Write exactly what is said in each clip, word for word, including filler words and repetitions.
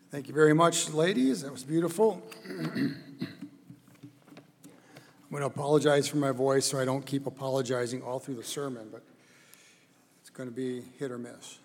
Thank you very much, ladies. That was beautiful. I'm going to apologize for my voice so I don't keep apologizing all through the sermon, but it's going to be hit or miss.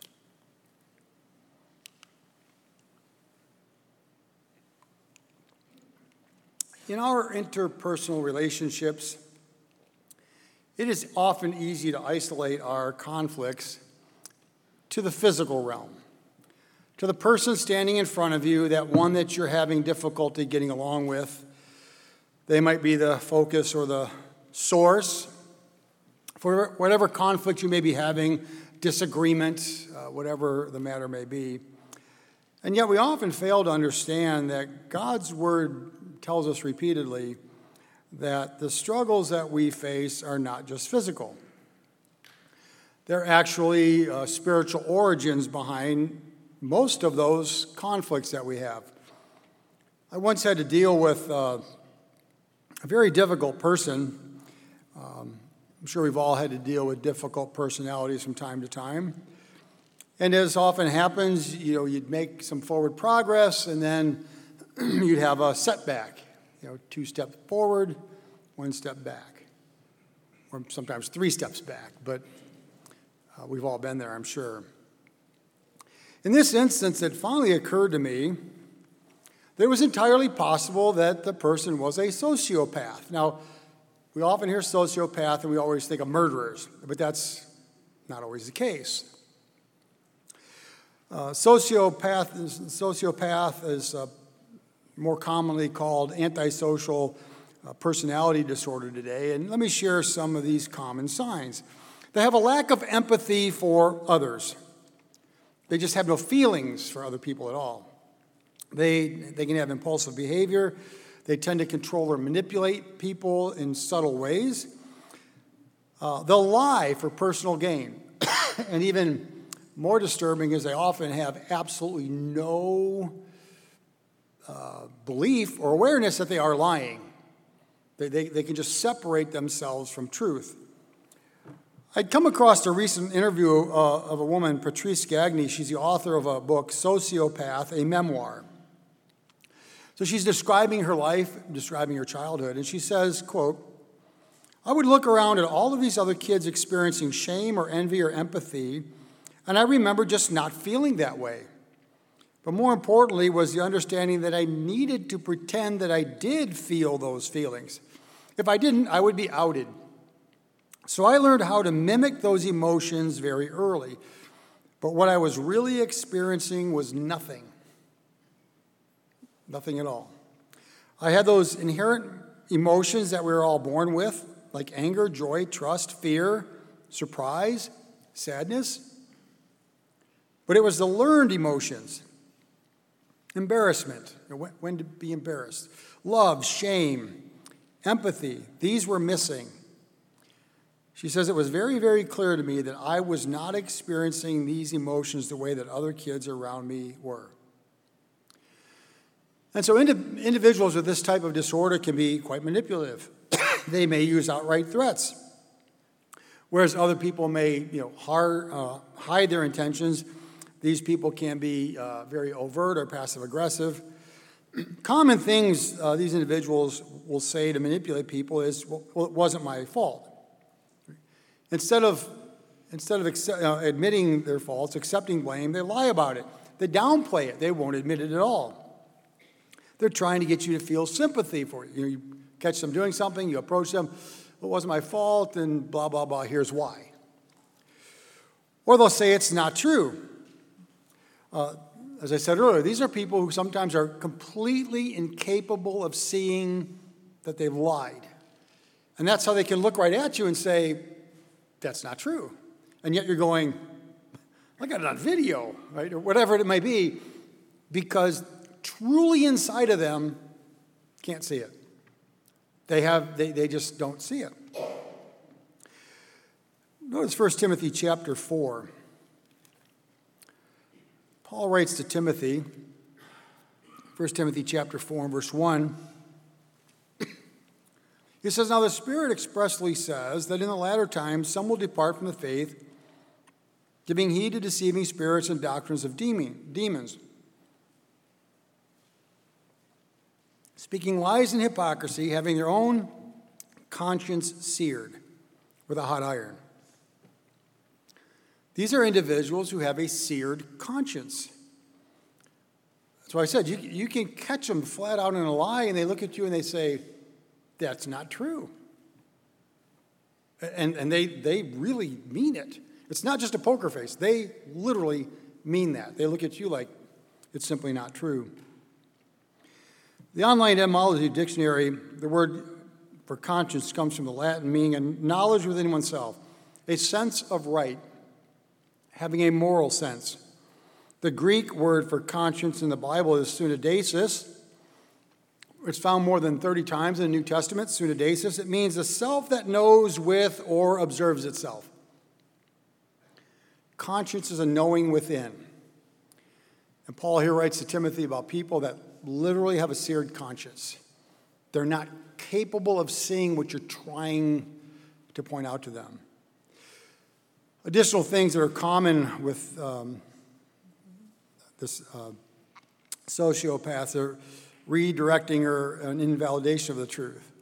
In our interpersonal relationships, it is often easy to isolate our conflicts to the physical realm, to the person standing in front of you, that one that you're having difficulty getting along with. They might be the focus or the source for whatever conflict you may be having, disagreement, uh, whatever the matter may be. And yet we often fail to understand that God's word tells us repeatedly that the struggles that we face are not just physical. They're actually uh, spiritual origins behind most of those conflicts that we have. I once had to deal with uh, a very difficult person. Um, I'm sure we've all had to deal with difficult personalities from time to time. And as often happens, you know, you'd make some forward progress, and then you'd have a setback. You know, two steps forward, one step back, or sometimes three steps back. But uh, we've all been there, I'm sure. In this instance, it finally occurred to me that it was entirely possible that the person was a sociopath. Now, we often hear sociopath and we always think of murderers, but that's not always the case. Uh, sociopath, is, sociopath is uh, more commonly called antisocial uh, personality disorder today, and let me share some of these common signs. They have a lack of empathy for others. They just have no feelings for other people at all. They, they can have impulsive behavior. They tend to control or manipulate people in subtle ways. Uh, they'll lie for personal gain. And even more disturbing is they often have absolutely no uh, belief or awareness that they are lying. They, they, they can just separate themselves from truth. I'd come across a recent interview uh, of a woman, Patrice Gagny. She's the author of a book, Sociopath, a Memoir. So she's describing her life, describing her childhood, and she says, quote, "I would look around at all of these other kids experiencing shame or envy or empathy, and I remember just not feeling that way. But more importantly was the understanding that I needed to pretend that I did feel those feelings. If I didn't, I would be outed. So I learned how to mimic those emotions very early. But what I was really experiencing was nothing. Nothing at all. I had those inherent emotions that we were all born with, like anger, joy, trust, fear, surprise, sadness. But it was the learned emotions. Embarrassment, when to be embarrassed. Love, shame, empathy, these were missing. She says it was very, very clear to me that I was not experiencing these emotions the way that other kids around me were. And so indi- individuals with this type of disorder can be quite manipulative. They may use outright threats, whereas other people may, you know, hard, uh, hide their intentions. These people can be uh, very overt or passive-aggressive. Common things uh, these individuals will say to manipulate people is, well, well it wasn't my fault. Instead of, instead of accept, uh, admitting their faults, accepting blame, they lie about it. They downplay it. They won't admit it at all. They're trying to get you to feel sympathy for you. You know, you catch them doing something, you approach them, well, it wasn't my fault, and blah, blah, blah, here's why. Or they'll say it's not true. Uh, as I said earlier, these are people who sometimes are completely incapable of seeing that they've lied. And that's how they can look right at you and say, that's not true. And yet you're going, I got it on video, right? Or whatever it may be, because truly inside of them can't see it. They have, they, they just don't see it. Notice First Timothy chapter four. Paul writes to Timothy, First Timothy chapter four and verse one. He says, "Now the Spirit expressly says that in the latter times some will depart from the faith, giving heed to deceiving spirits and doctrines of demons, speaking lies and hypocrisy, having their own conscience seared with a hot iron. These are individuals who have a seared conscience. That's why I said you, you can catch them flat out in a lie, and they look at you and they say, that's not true. And, and they, they really mean it. It's not just a poker face. They literally mean that. They look at you like it's simply not true. The online etymology dictionary, the word for conscience comes from the Latin meaning a knowledge within oneself, a sense of right, having a moral sense. The Greek word for conscience in the Bible is suneidesis. It's found more than thirty times in the New Testament, suneidesis. It means the self that knows with or observes itself. Conscience is a knowing within. And Paul here writes to Timothy about people that literally have a seared conscience. They're not capable of seeing what you're trying to point out to them. Additional things that are common with um, this uh, sociopath are redirecting or an invalidation of the truth.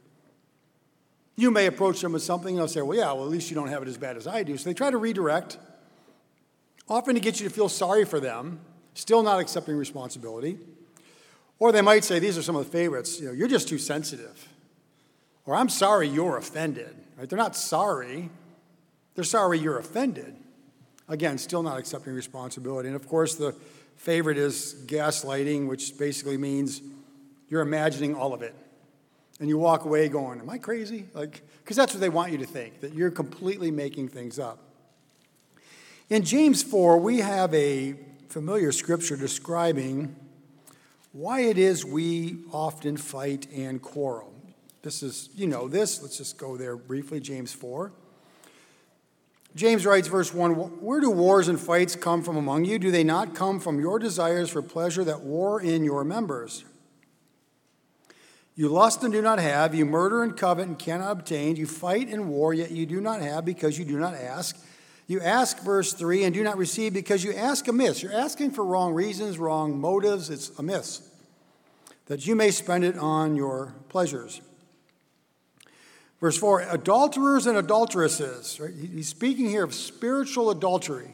You may approach them with something, and they'll say, well, yeah, well, at least you don't have it as bad as I do. So they try to redirect, often to get you to feel sorry for them, still not accepting responsibility. Or they might say, these are some of the favorites, you know, you're just too sensitive. Or I'm sorry you're offended. Right? They're not sorry. They're sorry you're offended. Again, still not accepting responsibility. And of course, the favorite is gaslighting, which basically means you're imagining all of it. And you walk away going, am I crazy? Like, because that's what they want you to think, that you're completely making things up. In James four, we have a familiar scripture describing why it is we often fight and quarrel. This is, you know this. Let's just go there briefly, James four. James writes, verse one, where do wars and fights come from among you? Do they not come from your desires for pleasure that war in your members? You lust and do not have. You murder and covet and cannot obtain. You fight and war, yet you do not have because you do not ask. You ask, verse three, and do not receive because you ask amiss. You're asking for wrong reasons, wrong motives. It's amiss, that you may spend it on your pleasures. Verse four, adulterers and adulteresses. Right? He's speaking here of spiritual adultery.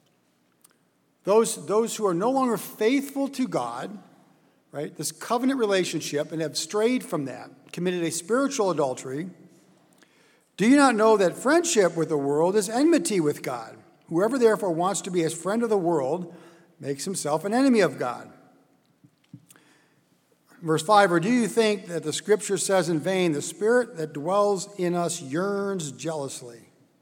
Those, those who are no longer faithful to God, right? This covenant relationship, and have strayed from that, committed a spiritual adultery. Do you not know that friendship with the world is enmity with God? Whoever therefore wants to be a friend of the world makes himself an enemy of God. Verse five, or do you think that the scripture says in vain, the spirit that dwells in us yearns jealously?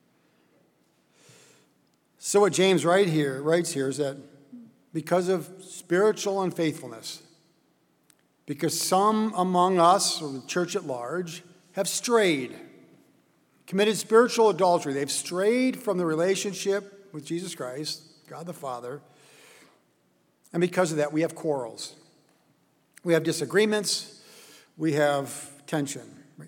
So what James write here, writes here is that because of spiritual unfaithfulness, because some among us, or the church at large, have strayed, committed spiritual adultery. They've strayed from the relationship with Jesus Christ, God the Father, and because of that, we have quarrels. We have disagreements. We have tension.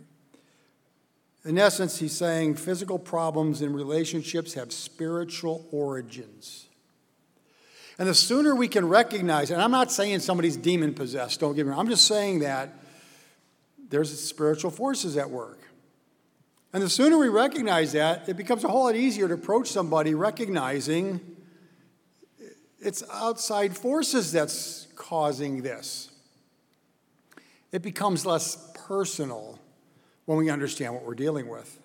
In essence, he's saying physical problems in relationships have spiritual origins. And the sooner we can recognize, and I'm not saying somebody's demon-possessed, don't get me wrong. I'm just saying that there's spiritual forces at work. And the sooner we recognize that, it becomes a whole lot easier to approach somebody recognizing it's outside forces that's causing this. It becomes less personal when we understand what we're dealing with.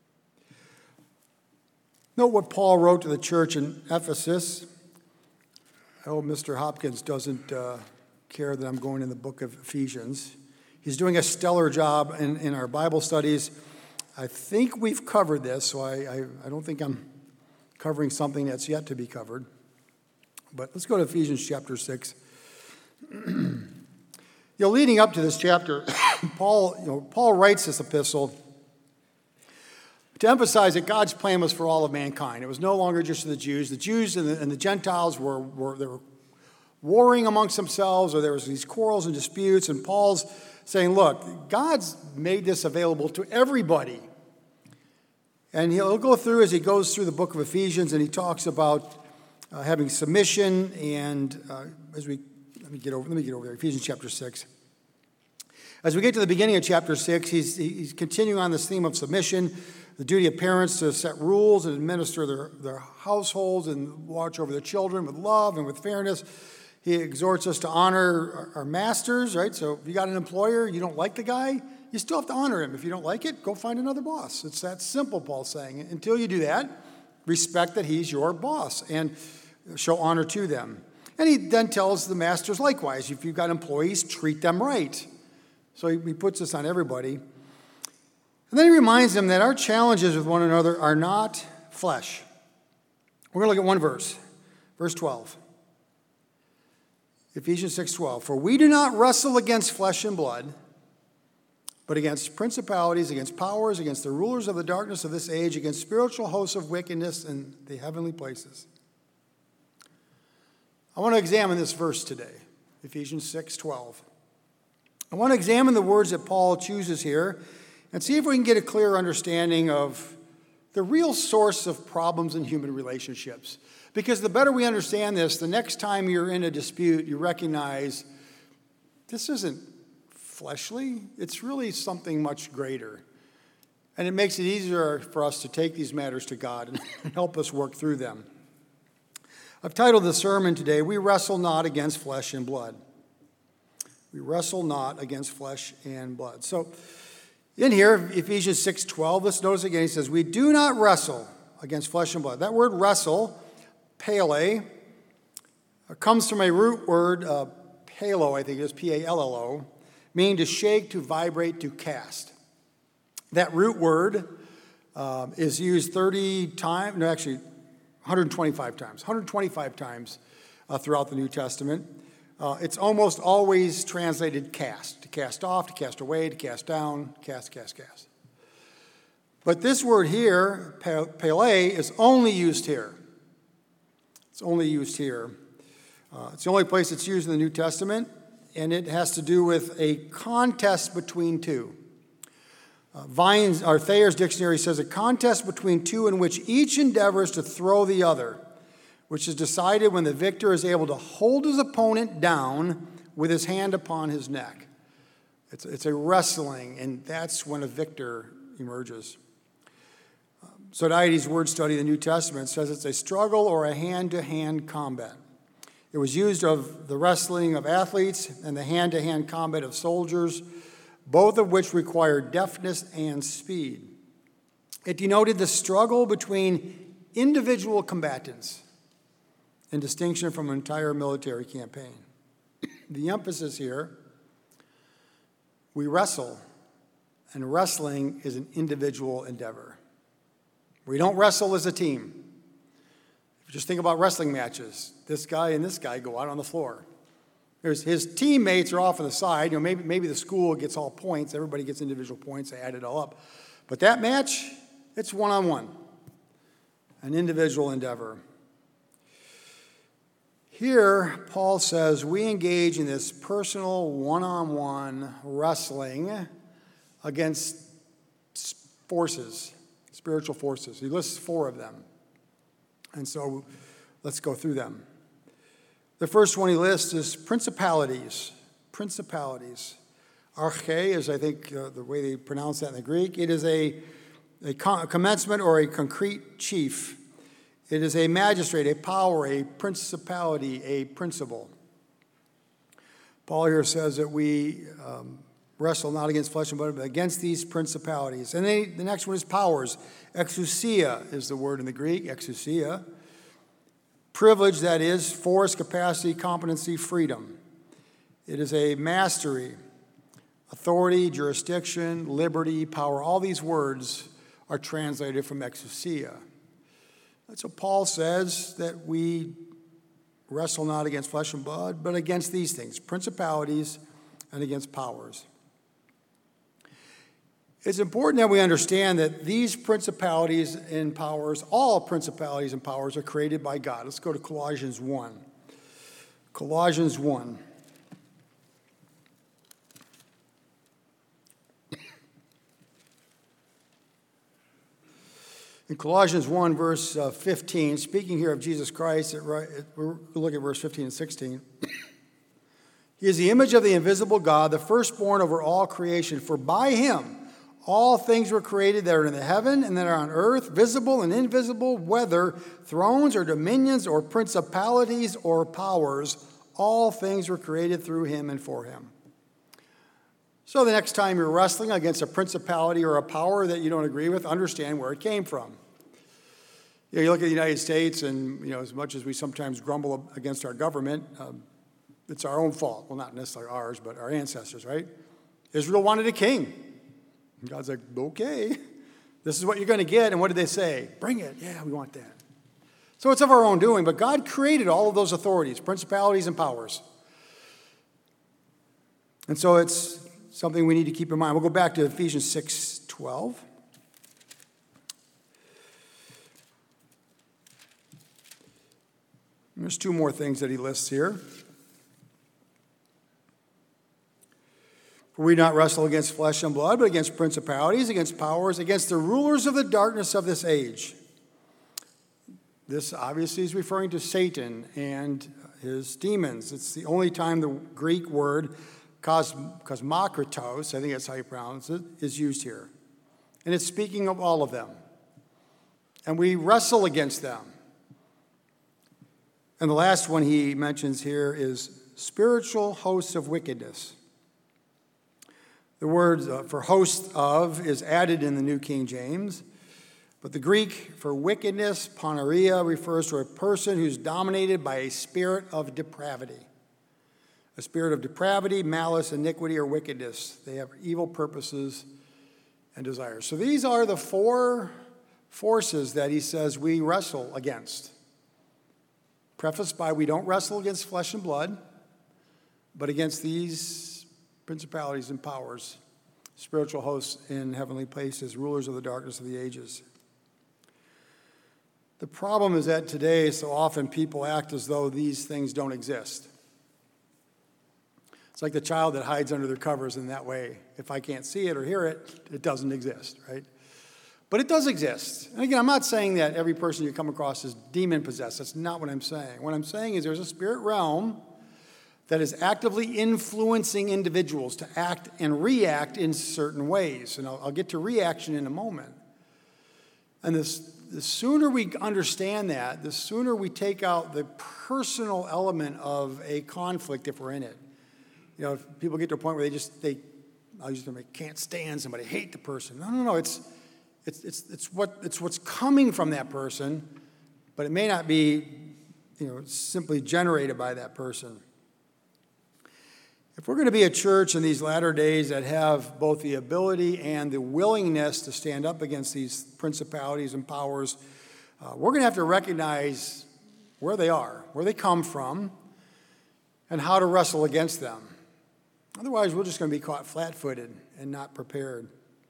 Note what Paul wrote to the church in Ephesus. I hope Mister Hopkins doesn't uh, care that I'm going in the book of Ephesians. He's doing a stellar job in, in our Bible studies. I think we've covered this, so I, I, I don't think I'm covering something that's yet to be covered. But let's go to Ephesians chapter six. You know, leading up to this chapter, Paul, you know, Paul writes this epistle to emphasize that God's plan was for all of mankind. It was no longer just the Jews. The Jews and the, and the Gentiles were, were, they were warring amongst themselves, or there was these quarrels and disputes, and Paul's saying, look, God's made this available to everybody. And he'll go through, as he goes through the book of Ephesians, and he talks about uh, having submission, and uh, as we, let me get over, let me get over there, Ephesians chapter six. As we get to the beginning of chapter six, he's, he's continuing on this theme of submission, the duty of parents to set rules and administer their, their households and watch over their children with love and with fairness. He exhorts us to honor our, our masters, right? So if you got an employer, you don't like the guy, you still have to honor him. If you don't like it, go find another boss. It's that simple, Paul's saying. Until you do that, respect that he's your boss and show honor to them. And he then tells the masters likewise, if you've got employees, treat them right. So he, he puts this on everybody. And then he reminds them that our challenges with one another are not flesh. We're going to look at one verse, verse twelve. Ephesians six twelve. For we do not wrestle against flesh and blood, but against principalities, against powers, against the rulers of the darkness of this age, against spiritual hosts of wickedness in the heavenly places. I want to examine this verse today, Ephesians six twelve. I want to examine the words that Paul chooses here and see if we can get a clear understanding of the real source of problems in human relationships. Because the better we understand this, the next time you're in a dispute, you recognize this isn't fleshly. It's really something much greater. And it makes it easier for us to take these matters to God and help us work through them. I've titled the sermon today, We Wrestle Not Against Flesh and Blood. We wrestle not against flesh and blood. So in here, Ephesians six twelve, let's notice again, he says, we do not wrestle against flesh and blood. That word wrestle, pele, comes from a root word, uh, palo, I think it is, P A L L O, meaning to shake, to vibrate, to cast. That root word uh, is used thirty times, no, actually one hundred twenty-five times, one hundred twenty-five times uh, throughout the New Testament. Uh, it's almost always translated cast, to cast off, to cast away, to cast down, cast, cast, cast. But this word here, pele, is only used here. It's only used here. Uh, it's the only place it's used in the New Testament, and it has to do with a contest between two. Uh, Vines, or Thayer's dictionary says a contest between two in which each endeavors to throw the other, which is decided when the victor is able to hold his opponent down with his hand upon his neck. It's, it's a wrestling, and that's when a victor emerges. Um, Sodaites' word study of the New Testament says it's a struggle or a hand-to-hand combat. It was used of the wrestling of athletes and the hand-to-hand combat of soldiers, both of which require deftness and speed. It denoted the struggle between individual combatants in distinction from an entire military campaign. The emphasis here, we wrestle, and wrestling is an individual endeavor. We don't wrestle as a team. If you just think about wrestling matches, this guy and this guy go out on the floor. There's, his teammates are off on the side. You know, maybe, maybe the school gets all points. Everybody gets individual points. They add it all up. But that match, it's one-on-one, an individual endeavor. Here, Paul says we engage in this personal one-on-one wrestling against forces, spiritual forces. He lists four of them. And so let's go through them. The first one he lists is principalities. Principalities. Arche is, I think, uh, the way they pronounce that in the Greek. It is a, a commencement or a concrete chief. It is a magistrate, a power, a principality, a principle. Paul here says that we um, wrestle not against flesh and blood, but against these principalities. And then the next one is powers. Exousia is the word in the Greek, exousia. Privilege, that is, force, capacity, competency, freedom. It is a mastery, authority, jurisdiction, liberty, power. All these words are translated from exousia. So Paul says that we wrestle not against flesh and blood, but against these things, principalities and against powers. It's important that we understand that these principalities and powers, all principalities and powers, are created by God. Let's go to Colossians one. Colossians one. In Colossians one, verse uh, fifteen, speaking here of Jesus Christ, it, it, we'll look at verse fifteen and sixteen. He is the image of the invisible God, the firstborn over all creation. For by him all things were created that are in the heaven and that are on earth, visible and invisible, whether thrones or dominions or principalities or powers. All things were created through him and for him. So the next time you're wrestling against a principality or a power that you don't agree with, understand where it came from. You know, you look at the United States, and you know, as much as we sometimes grumble against our government, um, it's our own fault. Well, not necessarily ours, but our ancestors, right? Israel wanted a king. And God's like, okay, this is what you're going to get. And what did they say? Bring it. Yeah, we want that. So it's of our own doing, but God created all of those authorities, principalities and powers. And so it's something we need to keep in mind. We'll go back to Ephesians six twelve. There's two more things that he lists here. For we do not wrestle against flesh and blood, but against principalities, against powers, against the rulers of the darkness of this age. This obviously is referring to Satan and his demons. It's the only time the Greek word cos- kosmokritos, I think that's how you pronounce it, is used here. And it's speaking of all of them. And we wrestle against them. And the last one he mentions here is spiritual hosts of wickedness. The word uh, for host of is added in the New King James, but the Greek for wickedness, poneria, refers to a person who's dominated by a spirit of depravity. A spirit of depravity, malice, iniquity, or wickedness. They have evil purposes and desires. So these are the four forces that he says we wrestle against. Prefaced by, we don't wrestle against flesh and blood, but against these principalities and powers, spiritual hosts in heavenly places, rulers of the darkness of the ages. The problem is that today, so often people act as though these things don't exist. It's like the child that hides under their covers in that way. If I can't see it or hear it, it doesn't exist, right? But it does exist. And again, I'm not saying that every person you come across is demon-possessed. That's not what I'm saying. What I'm saying is there's a spirit realm that is actively influencing individuals to act and react in certain ways. And I'll, I'll get to reaction in a moment. And this, the sooner we understand that, the sooner we take out the personal element of a conflict if we're in it. You know, if people get to a point where they just, they, I'll use the term, they can't stand somebody, hate the person. No, no, no, it's, it's, it's, it's, what, it's what's coming from that person, but it may not be, you know, simply generated by that person. If we're going to be a church in these latter days that have both the ability and the willingness to stand up against these principalities and powers, uh, we're going to have to recognize where they are, where they come from, and how to wrestle against them. Otherwise, we're just going to be caught flat-footed and not prepared.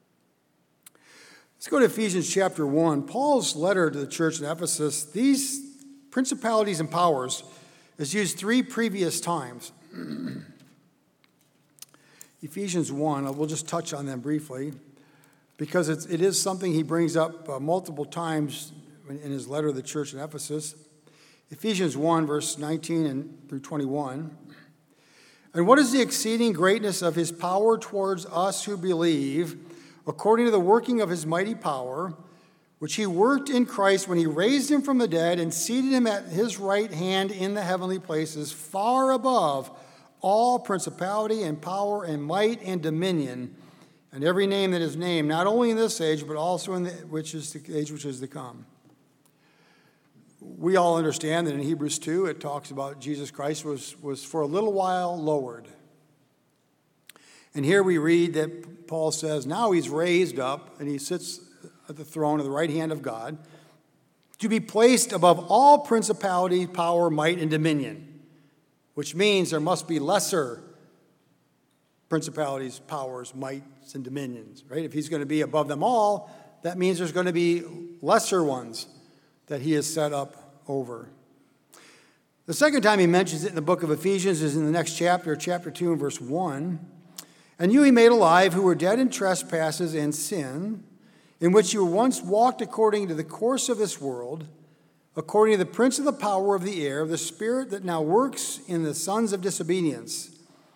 Let's go to Ephesians chapter one. Paul's letter to the church in Ephesus, these principalities and powers is used three previous times. Ephesians one, we'll just touch on them briefly, because it's, it is something he brings up uh, multiple times in, in his letter to the church in Ephesus. Ephesians one, verse nineteen and through twenty-one. And what is the exceeding greatness of his power towards us who believe, according to the working of his mighty power, which he worked in Christ when he raised him from the dead and seated him at his right hand in the heavenly places, far above all principality and power and might and dominion, and every name that is named, not only in this age, but also in the which is the age which is to come. We all understand that in Hebrews two, it talks about Jesus Christ was, was for a little while lowered. And here we read that Paul says, now he's raised up, and he sits at the throne of the right hand of God, to be placed above all principality, power, might, and dominion. Which means there must be lesser principalities, powers, mights, and dominions, right? If he's going to be above them all, that means there's going to be lesser ones that he has set up over. The second time he mentions it in the book of Ephesians is in the next chapter, chapter two and verse one. And you he made alive who were dead in trespasses and sin, in which you once walked according to the course of this world, according to the prince of the power of the air, the spirit that now works in the sons of disobedience,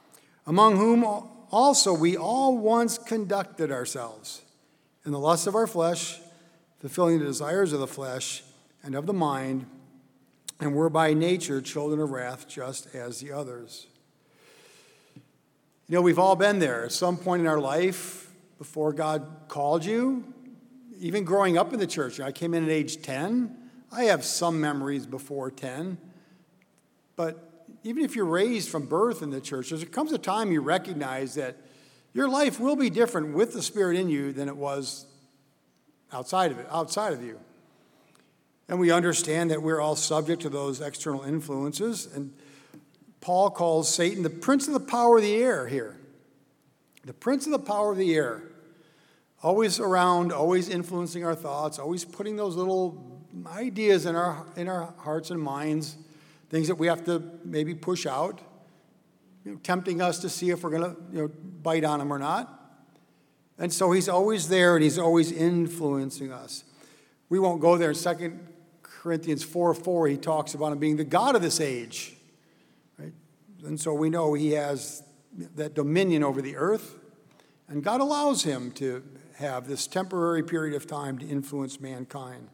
among whom also we all once conducted ourselves in the lusts of our flesh, fulfilling the desires of the flesh and of the mind, and were by nature children of wrath, just as the others. You know, we've all been there at some point in our life before God called you, even growing up in the church. I came in at age ten. I have some memories before ten. But even if you're raised from birth in the church, there comes a time you recognize that your life will be different with the Spirit in you than it was outside of it, outside of you. And we understand that we're all subject to those external influences. And Paul calls Satan the prince of the power of the air here. The prince of the power of the air. Always around, always influencing our thoughts, always putting those little ideas in our in our hearts and minds, things that we have to maybe push out, you know, tempting us to see if we're going to you know, bite on them or not. And so he's always there, and he's always influencing us. We won't go there. In Second Corinthians four four, he talks about him being the God of this age. Right? And so we know he has that dominion over the earth, and God allows him to have this temporary period of time to influence mankind.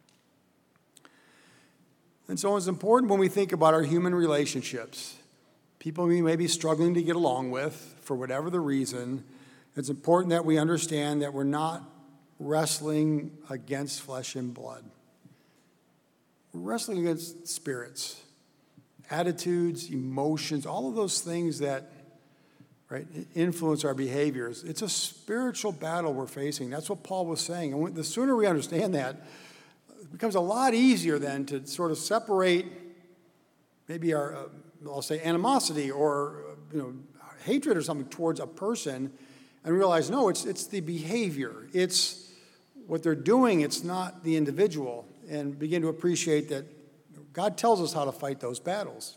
And so it's important when we think about our human relationships, people we may be struggling to get along with for whatever the reason, it's important that we understand that we're not wrestling against flesh and blood. We're wrestling against spirits, attitudes, emotions, all of those things that right, influence our behaviors. It's a spiritual battle we're facing. That's what Paul was saying. And the sooner we understand that, it becomes a lot easier then to sort of separate maybe our, uh, I'll say, animosity or uh, you know hatred or something towards a person, and realize, no, it's it's the behavior. It's what they're doing. It's not the individual. And begin to appreciate that God tells us how to fight those battles.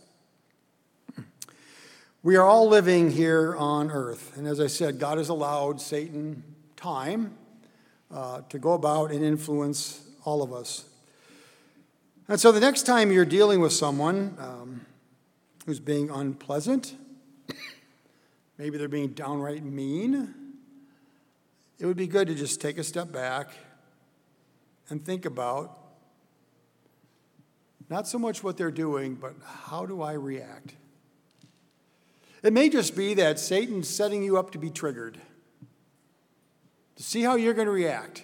We are all living here on earth. And as I said, God has allowed Satan time uh, to go about and influence all of us. And so the next time you're dealing with someone um, who's being unpleasant, maybe they're being downright mean, it would be good to just take a step back and think about not so much what they're doing, but how do I react? It may just be that Satan's setting you up to be triggered, to see how you're going to react.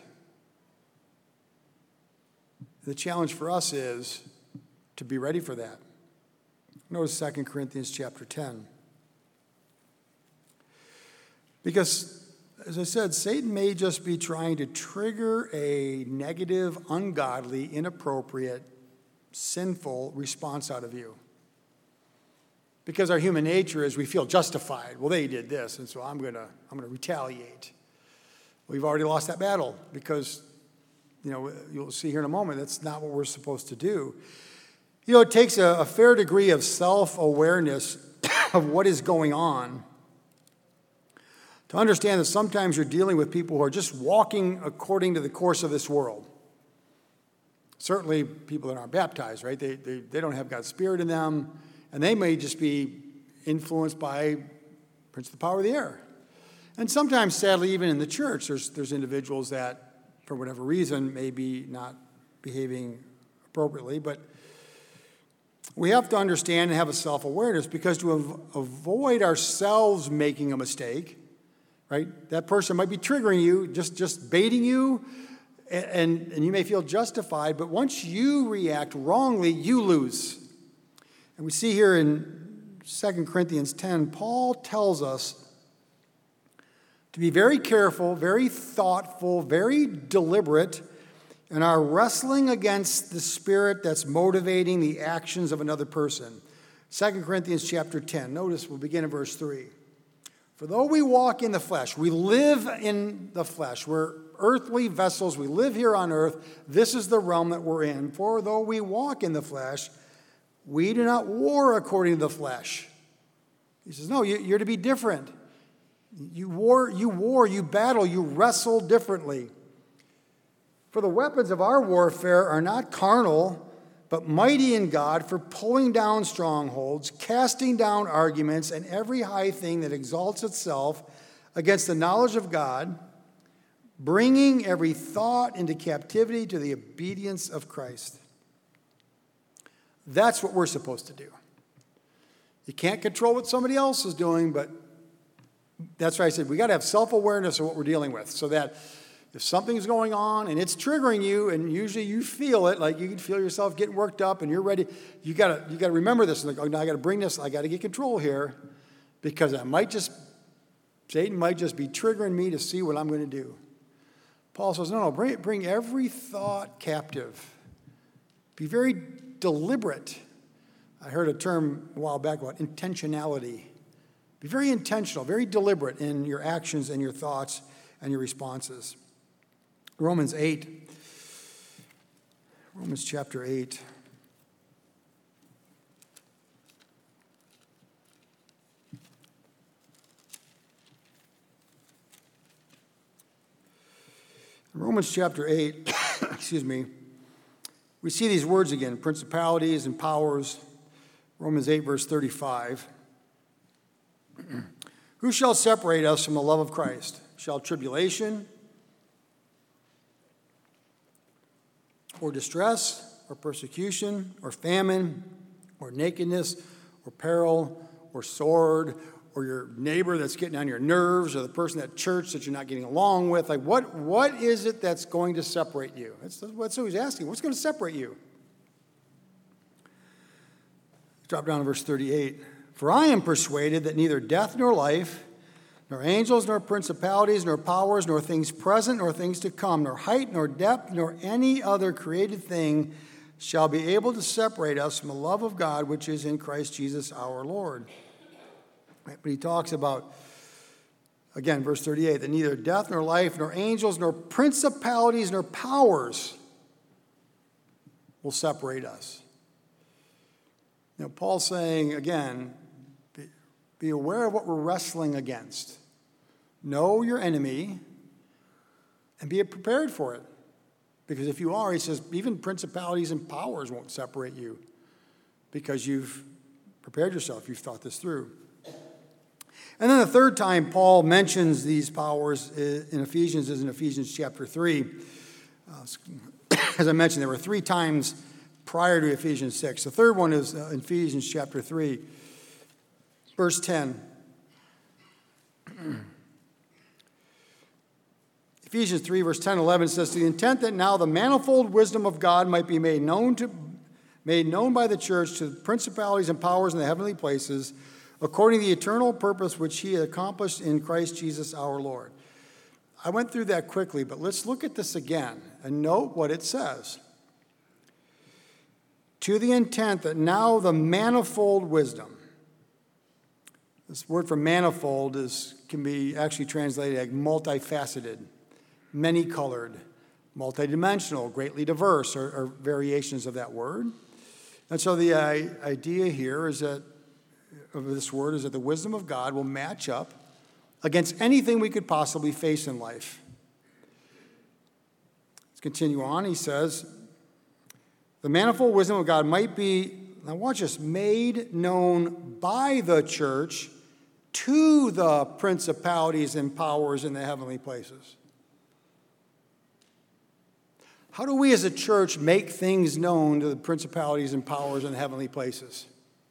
The challenge for us is to be ready for that. Notice Second Corinthians chapter ten. Because, as I said, Satan may just be trying to trigger a negative, ungodly, inappropriate, sinful response out of you. Because our human nature is we feel justified. Well, they did this, and so I'm going to I'm going to retaliate. We've already lost that battle because, you know, you'll see here in a moment, that's not what we're supposed to do. You know, it takes a, a fair degree of self-awareness of what is going on to understand that sometimes you're dealing with people who are just walking according to the course of this world. Certainly people that aren't baptized, right? They, they, they don't have God's Spirit in them. And they may just be influenced by Prince of the Power of the Air. And sometimes, sadly, even in the church, there's, there's individuals that, for whatever reason, may be not behaving appropriately. But we have to understand and have a self-awareness, because to av- avoid ourselves making a mistake, right? That person might be triggering you, just, just baiting you, and, and, and you may feel justified. But once you react wrongly, you lose. And we see here in Second Corinthians ten, Paul tells us to be very careful, very thoughtful, very deliberate in our wrestling against the spirit that's motivating the actions of another person. Second Corinthians chapter ten, notice we'll begin in verse three. For though we walk in the flesh, we live in the flesh. We're earthly vessels. We live here on earth. This is the realm that we're in. For though we walk in the flesh, we do not war according to the flesh. He says, no, you're to be different. You war, you war, you battle, you wrestle differently. For the weapons of our warfare are not carnal, but mighty in God for pulling down strongholds, casting down arguments, and every high thing that exalts itself against the knowledge of God, bringing every thought into captivity to the obedience of Christ. That's what we're supposed to do. You can't control what somebody else is doing, but that's why I said we got to have self-awareness of what we're dealing with, so that if something's going on and it's triggering you, and usually you feel it, like you can feel yourself getting worked up and you're ready, you gotta you gotta remember this. Like, oh, now I gotta bring this, I gotta get control here, because I might just, Satan might just be triggering me to see what I'm going to do. Paul says, no, no, bring bring every thought captive. Be very deliberate. I heard a term a while back about intentionality. Be very intentional, very deliberate in your actions and your thoughts and your responses. Romans eight, Romans chapter eight. In Romans chapter eight, excuse me, we see these words again, principalities and powers. Romans eight, verse thirty-five. Who shall separate us from the love of Christ? Shall tribulation, or distress, or persecution, or famine, or nakedness, or peril, or sword, or your neighbor that's getting on your nerves, or the person at church that you're not getting along with? Like, what, what is it that's going to separate you? That's, that's what he's asking. What's going to separate you? Drop down to verse thirty-eight. For I am persuaded that neither death nor life, nor angels, nor principalities, nor powers, nor things present, nor things to come, nor height, nor depth, nor any other created thing shall be able to separate us from the love of God which is in Christ Jesus our Lord. Right, but he talks about, again, verse thirty-eight, that neither death nor life, nor angels, nor principalities, nor powers will separate us. You know, Paul's saying, again, be, be aware of what we're wrestling against. Know your enemy and be prepared for it. Because if you are, he says, even principalities and powers won't separate you because you've prepared yourself, you've thought this through. And then the third time Paul mentions these powers in Ephesians is in Ephesians chapter three. Uh, as I mentioned, there were three times prior to Ephesians six. The third one is in Ephesians chapter three, verse ten. Ephesians three, verse ten and eleven says, to the intent that now the manifold wisdom of God might be made known to made known by the church to the principalities and powers in the heavenly places, according to the eternal purpose which he accomplished in Christ Jesus our Lord. I went through that quickly, but let's look at this again and note what it says. To the intent that now the manifold wisdom. This word for manifold is can be actually translated as multifaceted, many-colored, multidimensional, greatly diverse, or, or variations of that word. And so the uh, idea here is that of this word is that the wisdom of God will match up against anything we could possibly face in life. Let's continue on. He says, the manifold wisdom of God might be, now watch this, made known by the church to the principalities and powers in the heavenly places. How do we as a church make things known to the principalities and powers in the heavenly places?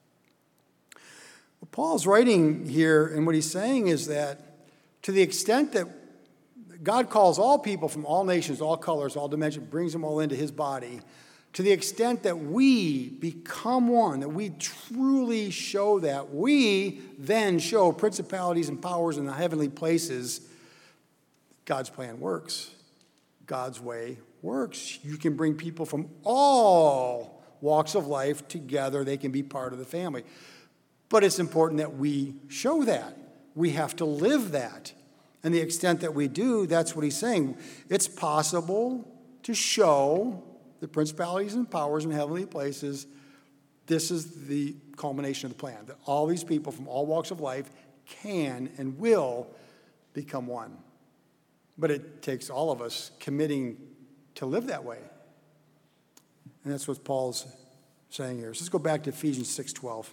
What Paul's writing here and what he's saying is that to the extent that God calls all people from all nations, all colors, all dimensions, brings them all into his body, to the extent that we become one, that we truly show that, we then show principalities and powers in the heavenly places, God's plan works. God's way works. You can bring people from all walks of life together. They can be part of the family. But it's important that we show that. We have to live that. And the extent that we do, that's what he's saying. It's possible to show the principalities and powers in heavenly places. This is the culmination of the plan, that all these people from all walks of life can and will become one. But it takes all of us committing to live that way. And that's what Paul's saying here. So let's go back to Ephesians six twelve.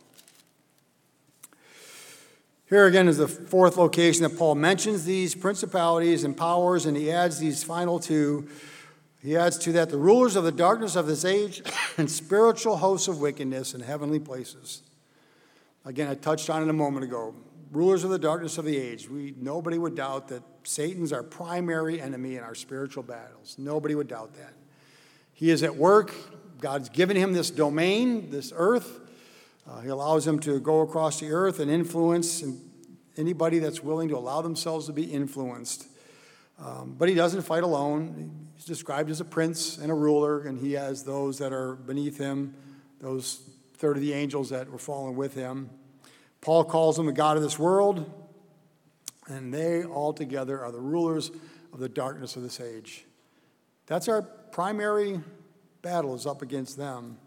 Here again is the fourth location that Paul mentions these principalities and powers, and he adds these final two. He adds to that the rulers of the darkness of this age and spiritual hosts of wickedness in heavenly places. Again, I touched on it a moment ago. Rulers of the darkness of the age. We, nobody would doubt that Satan's our primary enemy in our spiritual battles. Nobody would doubt that. He is at work. God's given him this domain, this earth. Uh, he allows him to go across the earth and influence anybody that's willing to allow themselves to be influenced. Um, but he doesn't fight alone. He's described as a prince and a ruler, and he has those that are beneath him, those third of the angels that were fallen with him. Paul calls them the god of this world, and they all together are the rulers of the darkness of this age. That's our primary battle, is up against them.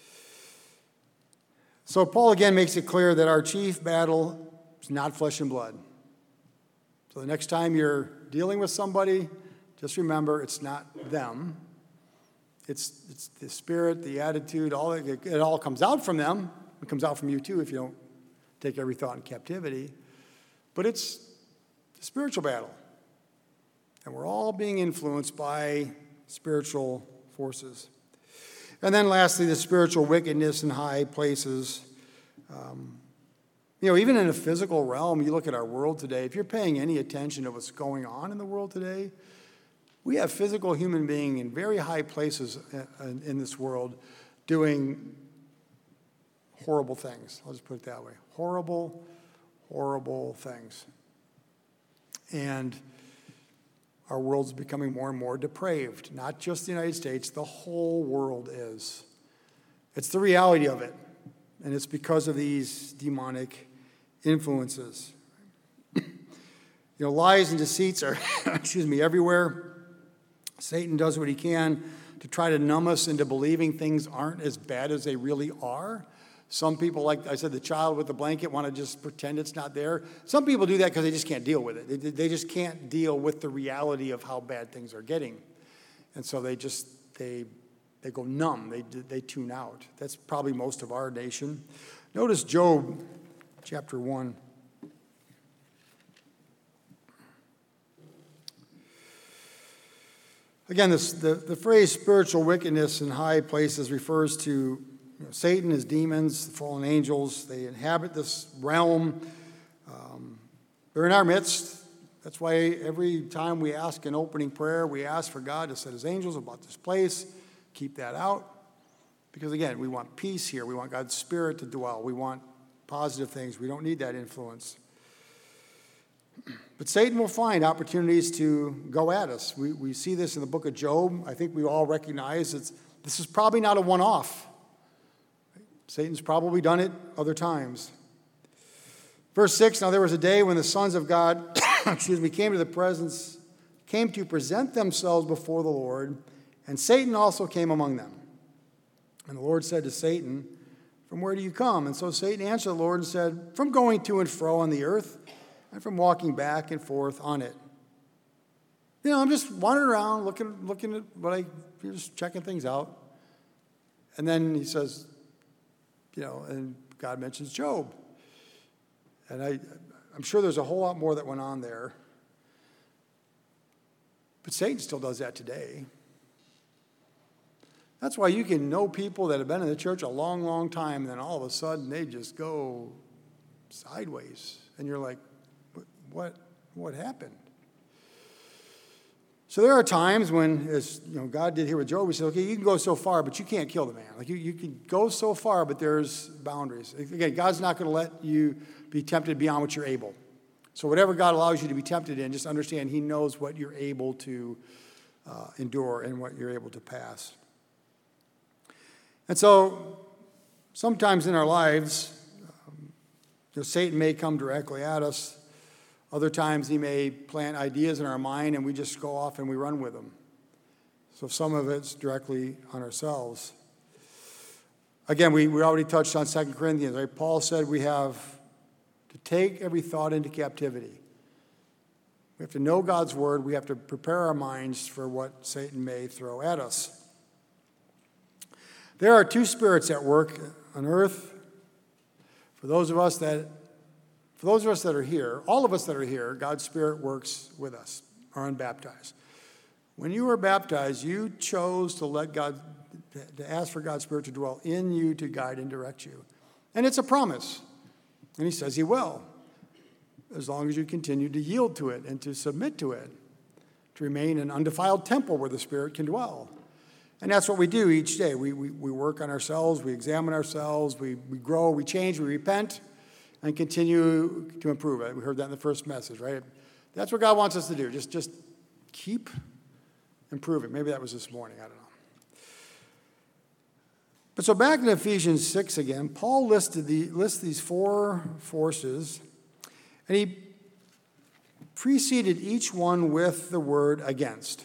So Paul again makes it clear that our chief battle is not flesh and blood. So the next time you're dealing with somebody, just remember it's not them. It's, it's the spirit, the attitude, all it, it all comes out from them. It comes out from you too if you don't take every thought in captivity. But it's a spiritual battle. And we're all being influenced by spiritual forces. And then lastly, the spiritual wickedness in high places. Um, you know, even in a physical realm, you look at our world today, if you're paying any attention to what's going on in the world today, we have physical human beings in very high places in, in this world doing horrible things. I'll just put it that way. Horrible, horrible things. And our world's becoming more and more depraved. Not just the United States, the whole world is. It's the reality of it. And it's because of these demonic influences. You know, lies and deceits are, excuse me, everywhere. Satan does what he can to try to numb us into believing things aren't as bad as they really are. Some people, like I said, the child with the blanket, want to just pretend it's not there. Some people do that because they just can't deal with it. They, they just can't deal with the reality of how bad things are getting. And so they just, they they go numb. They, they tune out. That's probably most of our nation. Notice Job chapter one. Again, this, the, the phrase spiritual wickedness in high places refers to You know, Satan, his demons, the fallen angels, they inhabit this realm. Um, they're in our midst. That's why every time we ask an opening prayer, we ask for God to set his angels about this place. Keep that out. Because again, we want peace here. We want God's Spirit to dwell. We want positive things. We don't need that influence. But Satan will find opportunities to go at us. We, we see this in the book of Job. I think we all recognize it's, this is probably not a one-off. Satan's probably done it other times. Verse six, now there was a day when the sons of God, excuse me, came to the presence, came to present themselves before the Lord, and Satan also came among them. And the Lord said to Satan, from where do you come? And so Satan answered the Lord and said, from going to and fro on the earth, and from walking back and forth on it. You know, I'm just wandering around, looking, looking at what I, just checking things out. And then he says, you know, and God mentions Job. And I, I'm sure there's a whole lot more that went on there. But Satan still does that today. That's why you can know people that have been in the church a long, long time, and then all of a sudden they just go sideways. And you're like, what, what happened? So there are times when, as you know, God did here with Job, he said, okay, you can go so far, but you can't kill the man. Like you, you can go so far, but there's boundaries. Again, God's not going to let you be tempted beyond what you're able. So whatever God allows you to be tempted in, just understand he knows what you're able to uh, endure and what you're able to pass. And so sometimes in our lives, um, you know, Satan may come directly at us. Other times he may plant ideas in our mind and we just go off and we run with them. So some of it's directly on ourselves. Again, we, we already touched on Second Corinthians, right? Paul said we have to take every thought into captivity. We have to know God's word. We have to prepare our minds for what Satan may throw at us. There are two spirits at work on earth. For those of us that, for those of us that are here, all of us that are here, God's Spirit works with us, are unbaptized. When you were baptized, you chose to let God, to ask for God's Spirit to dwell in you, to guide and direct you. And it's a promise. And he says he will, as long as you continue to yield to it and to submit to it, to remain an undefiled temple where the Spirit can dwell. And that's what we do each day. We, we, we work on ourselves, we examine ourselves, we, we grow, we change, we repent, and continue to improve it. We heard that in the first message, right? That's what God wants us to do. Just, just keep improving. Maybe that was this morning, I don't know. But so back in Ephesians six again, Paul listed the, lists these four forces, and he preceded each one with the word against.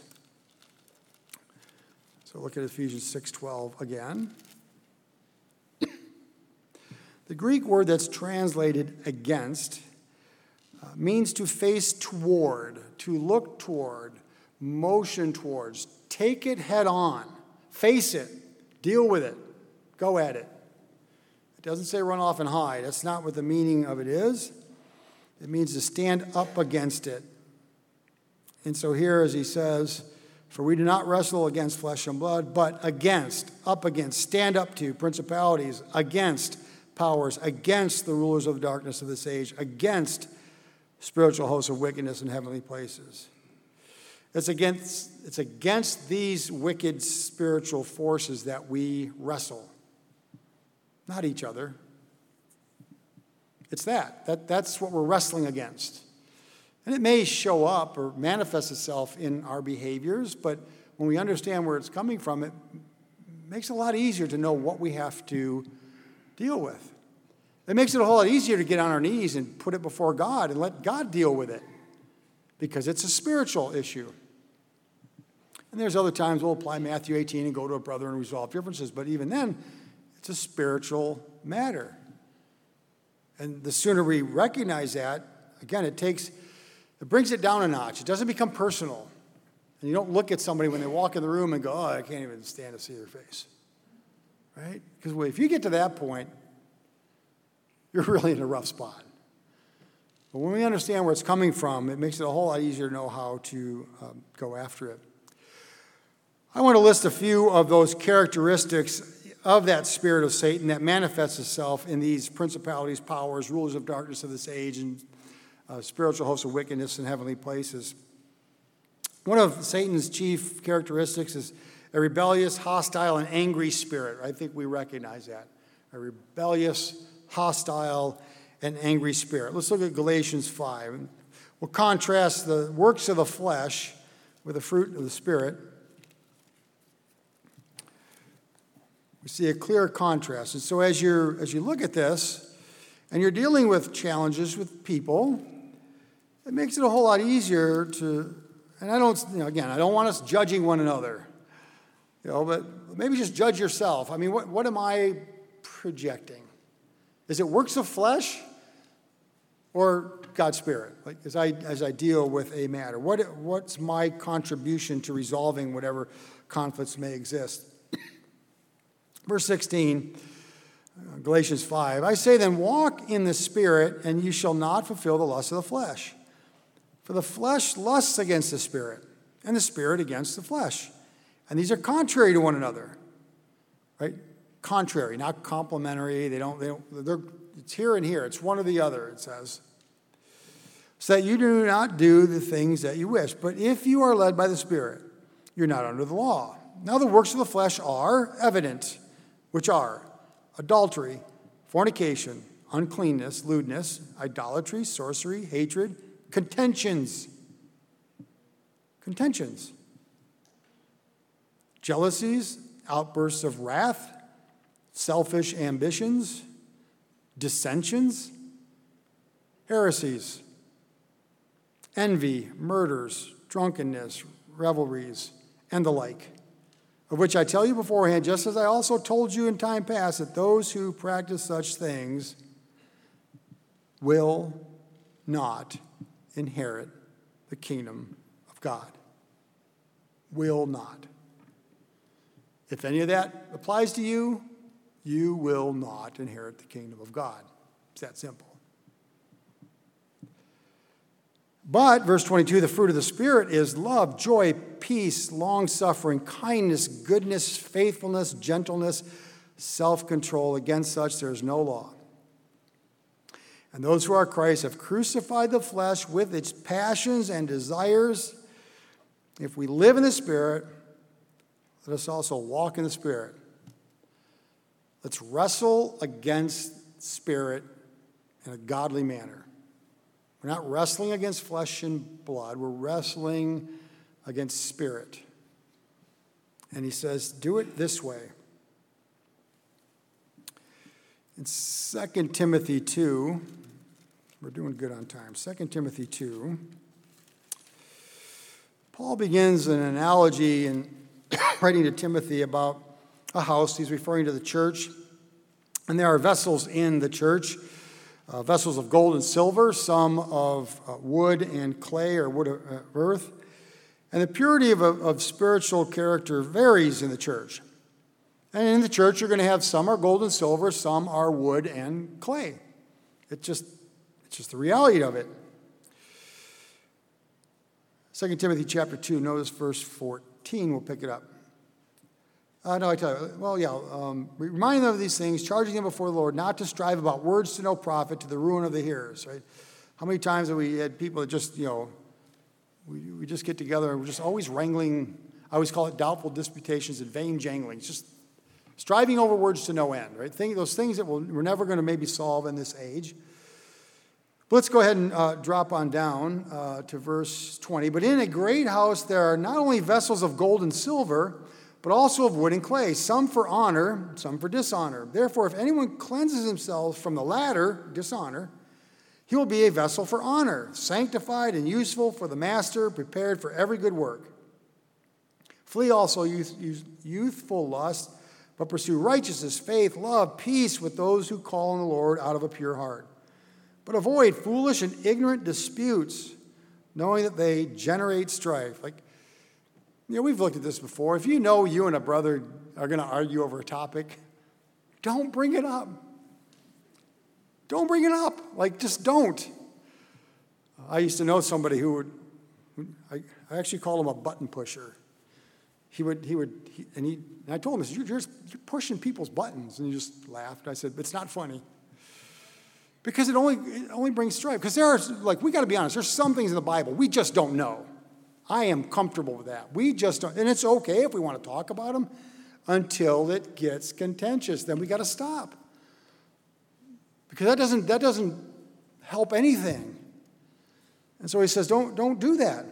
So look at Ephesians six twelve again. The Greek word that's translated against uh, means to face toward, to look toward, motion towards, take it head on, face it, deal with it, go at it. It doesn't say run off and hide. That's not what the meaning of it is. It means to stand up against it. And so here, as he says, for we do not wrestle against flesh and blood, but against, up against, stand up to principalities, against powers, against the rulers of the darkness of this age, against spiritual hosts of wickedness in heavenly places. It's against, it's against these wicked spiritual forces that we wrestle, not each other. It's that. that. That's what we're wrestling against. And it may show up or manifest itself in our behaviors, but when we understand where it's coming from, it makes it a lot easier to know what we have to deal with. It makes it a whole lot easier to get on our knees and put it before God and let God deal with it, because it's a spiritual issue. And there's other times we'll apply Matthew eighteen and go to a brother and resolve differences, but even then, it's a spiritual matter. And the sooner we recognize that, again, it takes, it brings it down a notch. It doesn't become personal. And you don't look at somebody when they walk in the room and go, oh, I can't even stand to see their face. Right? Because if you get to that point, you're really in a rough spot. But when we understand where it's coming from, it makes it a whole lot easier to know how to um, go after it. I want to list a few of those characteristics of that spirit of Satan that manifests itself in these principalities, powers, rulers of darkness of this age, and uh, spiritual hosts of wickedness in heavenly places. One of Satan's chief characteristics is a rebellious, hostile, and angry spirit. I think we recognize that. A rebellious, hostile, and angry spirit. Let's look at Galatians five. We'll contrast the works of the flesh with the fruit of the Spirit. We see a clear contrast. And so as you're as you look at this, and you're dealing with challenges with people, it makes it a whole lot easier to, and I don't, you know, again, I don't want us judging one another, you know, but maybe just judge yourself. I mean, what, what am I projecting? Is it works of flesh or God's Spirit? Like as I as I deal with a matter, what what's my contribution to resolving whatever conflicts may exist? Verse sixteen, Galatians five, I say then, walk in the Spirit, and you shall not fulfill the lust of the flesh. For the flesh lusts against the Spirit, and the Spirit against the flesh. And these are contrary to one another, right? Contrary, not complementary. They don't, they don't, they're, it's here and here. It's one or the other, it says. So that you do not do the things that you wish. But if you are led by the Spirit, you're not under the law. Now the works of the flesh are evident, which are adultery, fornication, uncleanness, lewdness, idolatry, sorcery, hatred, contentions. Contentions. Jealousies, outbursts of wrath, selfish ambitions, dissensions, heresies, envy, murders, drunkenness, revelries, and the like, of which I tell you beforehand, just as I also told you in time past, that those who practice such things will not inherit the kingdom of God. Will not. If any of that applies to you, you will not inherit the kingdom of God. It's that simple. But, verse twenty-two, the fruit of the Spirit is love, joy, peace, long-suffering, kindness, goodness, faithfulness, gentleness, self-control. Against such there is no law. And those who are Christ have crucified the flesh with its passions and desires. If we live in the Spirit, let us also walk in the Spirit. Let's wrestle against Spirit in a godly manner. We're not wrestling against flesh and blood. We're wrestling against Spirit. And he says, do it this way. In Second Timothy two, we're doing good on time. Second Timothy two, Paul begins an analogy in writing to Timothy about a house. He's referring to the church. And there are vessels in the church, uh, vessels of gold and silver, some of uh, wood and clay or wood of uh, earth. And the purity of, of spiritual character varies in the church. And in the church, you're going to have some are gold and silver, some are wood and clay. It just, it's just the reality of it. Second Timothy chapter two, notice verse fourteen, we'll pick it up. Uh, no, I tell you, well, yeah, um, remind them of these things, charging them before the Lord, not to strive about words to no profit, to the ruin of the hearers, right? How many times have we had people that just, you know, we, we just get together and we're just always wrangling, I always call it doubtful disputations and vain jangling, just striving over words to no end, right? Think those things that we'll, we're never going to maybe solve in this age. But let's go ahead and uh, drop on down uh, to verse twenty. But in a great house there are not only vessels of gold and silver, but also of wood and clay, some for honor, some for dishonor. Therefore, if anyone cleanses himself from the latter, dishonor, he will be a vessel for honor, sanctified and useful for the master, prepared for every good work. Flee also youth, youth, youthful lust, but pursue righteousness, faith, love, peace with those who call on the Lord out of a pure heart. But avoid foolish and ignorant disputes, knowing that they generate strife. Like, you know, we've looked at this before. If you know you and a brother are going to argue over a topic, don't bring it up. Don't bring it up. Like, just don't. I used to know somebody who would, I, I actually called him a button pusher. He would, he would, he, and he, and I told him, I said, you're, you're, you're pushing people's buttons. And he just laughed. I said, it's not funny. Because it only, it only brings strife. Because there are, like, we got to be honest, there's some things in the Bible we just don't know. I am comfortable with that. We just don't, and it's okay if we want to talk about them until it gets contentious. Then we got to stop. Because that doesn't, that doesn't help anything. And so he says, don't, don't do that.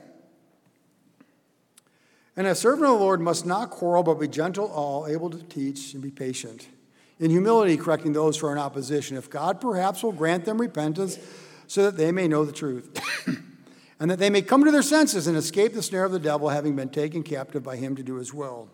And a servant of the Lord must not quarrel, but be gentle all, able to teach and be patient. In humility, correcting those who are in opposition, if God perhaps will grant them repentance so that they may know the truth, and that they may come to their senses and escape the snare of the devil, having been taken captive by him to do his will.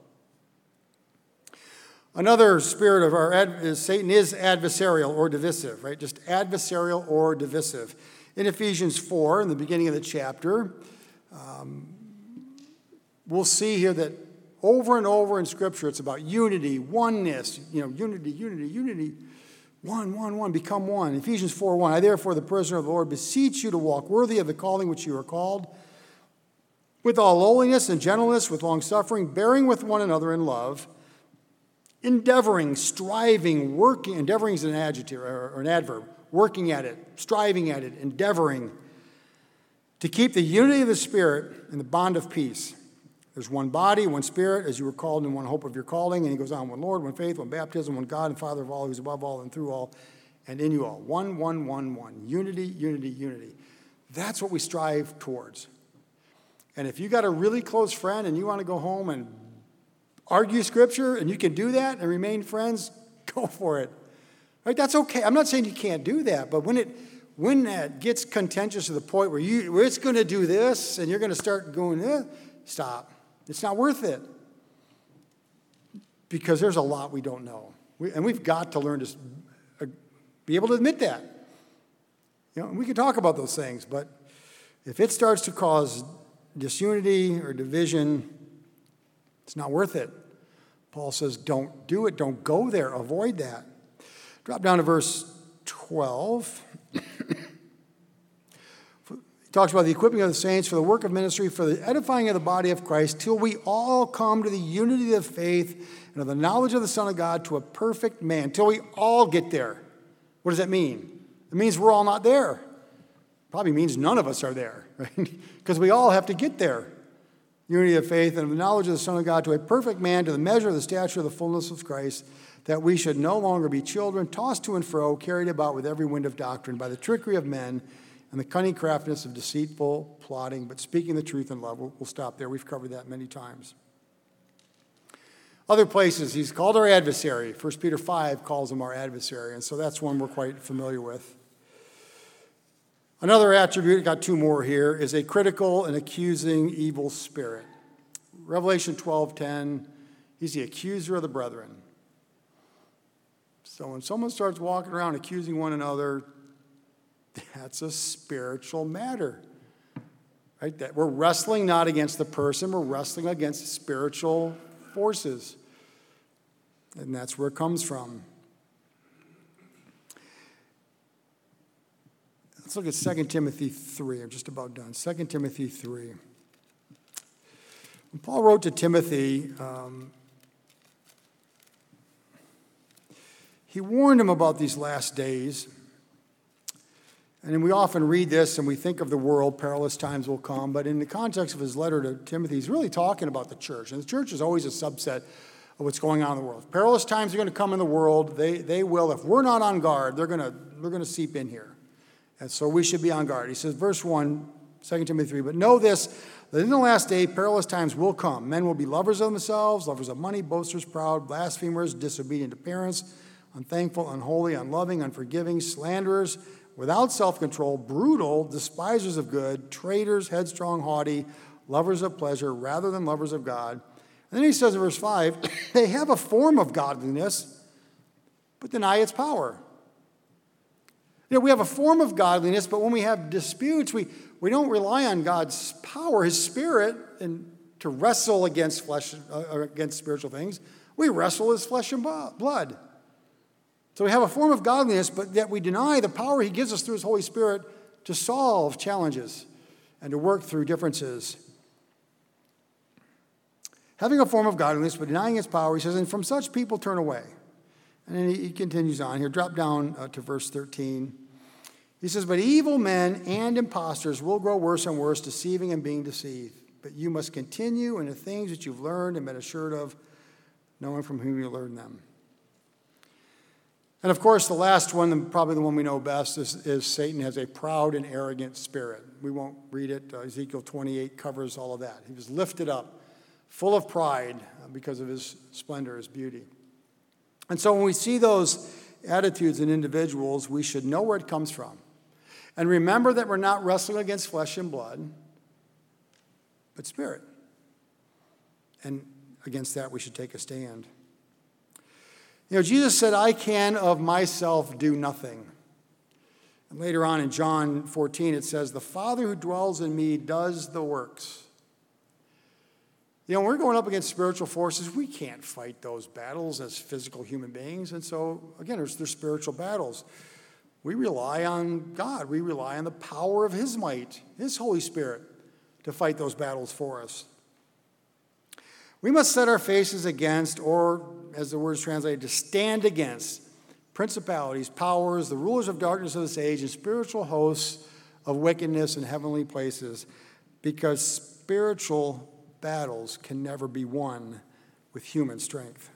Another spirit of our ad, is Satan is adversarial or divisive, right? Just adversarial or divisive. In Ephesians four, in the beginning of the chapter, um, we'll see here that over and over in Scripture, it's about unity, oneness, you know, unity, unity, unity, one, one, one, become one. Ephesians four one, I therefore, the prisoner of the Lord, beseech you to walk worthy of the calling which you are called, with all lowliness and gentleness, with long-suffering, bearing with one another in love, endeavoring, striving, working, endeavoring is an adjective or an adverb, working at it, striving at it, endeavoring, to keep the unity of the Spirit in the bond of peace. There's one body, one Spirit, as you were called in one hope of your calling. And he goes on, one Lord, one faith, one baptism, one God and Father of all, who's above all and through all and in you all. One, one, one, one. Unity, unity, unity. That's what we strive towards. And if you got a really close friend and you want to go home and argue Scripture and you can do that and remain friends, go for it. Right? That's okay. I'm not saying you can't do that, but when it when that gets contentious to the point where you where it's going to do this and you're going to start going, eh, stop. It's not worth it. Because there's a lot we don't know. We, and we've got to learn to uh, be able to admit that. You know, we can talk about those things, but if it starts to cause disunity or division, it's not worth it. Paul says, don't do it. Don't go there. Avoid that. Drop down to verse twelve. He talks about the equipping of the saints for the work of ministry, for the edifying of the body of Christ, till we all come to the unity of faith and of the knowledge of the Son of God, to a perfect man, till we all get there. What does that mean? It means we're all not there. Probably means none of us are there, right? Because we all have to get there. Unity of faith and of the knowledge of the Son of God, to a perfect man, to the measure of the stature of the fullness of Christ, that we should no longer be children, tossed to and fro, carried about with every wind of doctrine, by the trickery of men, and the cunning craftiness of deceitful plotting, but speaking the truth in love. We'll, we'll stop there. We've covered that many times. Other places, he's called our adversary. First Peter five calls him our adversary, and so that's one we're quite familiar with. Another attribute, got two more here, is a critical and accusing evil spirit. Revelation twelve ten, he's the accuser of the brethren. So when someone starts walking around accusing one another, that's a spiritual matter, right? That we're wrestling not against the person, we're wrestling against spiritual forces. And that's where it comes from. Let's look at Second Timothy three. I'm just about done. Second Timothy three. When Paul wrote to Timothy, um, he warned him about these last days. And we often read this and we think of the world, perilous times will come. But in the context of his letter to Timothy, he's really talking about the church. And the church is always a subset of what's going on in the world. Perilous times are going to come in the world. They, they will. If we're not on guard, they're going to, they're going to seep in here. And so we should be on guard. He says, verse one, Second Timothy three, but know this, that in the last day perilous times will come. Men will be lovers of themselves, lovers of money, boasters, proud, blasphemers, disobedient to parents, unthankful, unholy, unloving, unforgiving, slanderers, without self-control, brutal, despisers of good, traitors, headstrong, haughty, lovers of pleasure rather than lovers of God. And then he says in verse five, they have a form of godliness, but deny its power. You know, we have a form of godliness, but when we have disputes, we, we don't rely on God's power, his spirit, and to wrestle against flesh, uh, against spiritual things. We wrestle as flesh and blood. So we have a form of godliness, but yet we deny the power he gives us through his Holy Spirit to solve challenges and to work through differences. Having a form of godliness, but denying its power, he says, and from such people turn away. And then he continues on here. Drop down uh, to verse thirteen. He says, but evil men and impostors will grow worse and worse, deceiving and being deceived. But you must continue in the things that you've learned and been assured of, knowing from whom you learned them. And of course, the last one, and probably the one we know best, is, is Satan has a proud and arrogant spirit. We won't read it. Uh, Ezekiel twenty-eight covers all of that. He was lifted up, full of pride uh, because of his splendor, his beauty. And so when we see those attitudes in individuals, we should know where it comes from. And remember that we're not wrestling against flesh and blood, but spirit. And against that, we should take a stand. You know, Jesus said, I can of myself do nothing. And later on in John fourteen, it says, the Father who dwells in me does the works. You know, when we're going up against spiritual forces, we can't fight those battles as physical human beings. And so, again, there's, there's spiritual battles. We rely on God. We rely on the power of his might, his Holy Spirit, to fight those battles for us. We must set our faces against, or as the word is translated, to stand against principalities, powers, the rulers of darkness of this age, and spiritual hosts of wickedness in heavenly places, because spiritual battles can never be won with human strength.